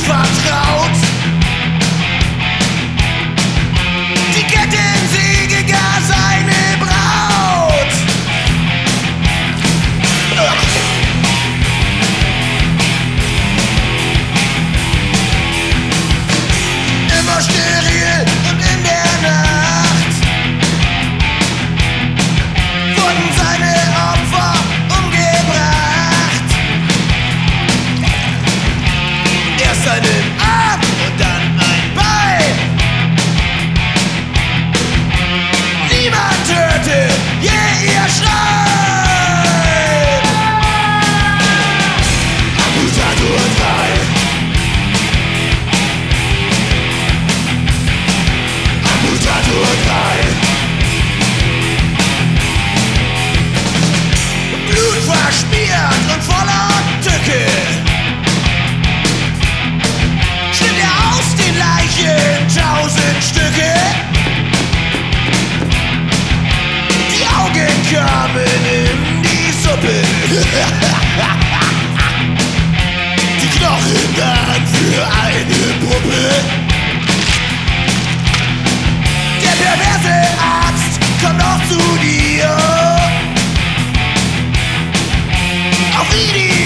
vertraut. Die Kettensäge gar seine Braut. Immer steril und in der Nacht wurden seine Opfer umgebracht. Erst einen Arm und dann ein Bein. Niemand hörte je ihr Schreien. Amputator 3. Amputator 3. Blut verschmiert und voller Tücke schnitt er aus den Leichen 1000 Stücke. Die Augen kamen in die Suppe. Die Knochen waren für eine Puppe. Der perverse Arzt kommt noch zu dir. Auf Video.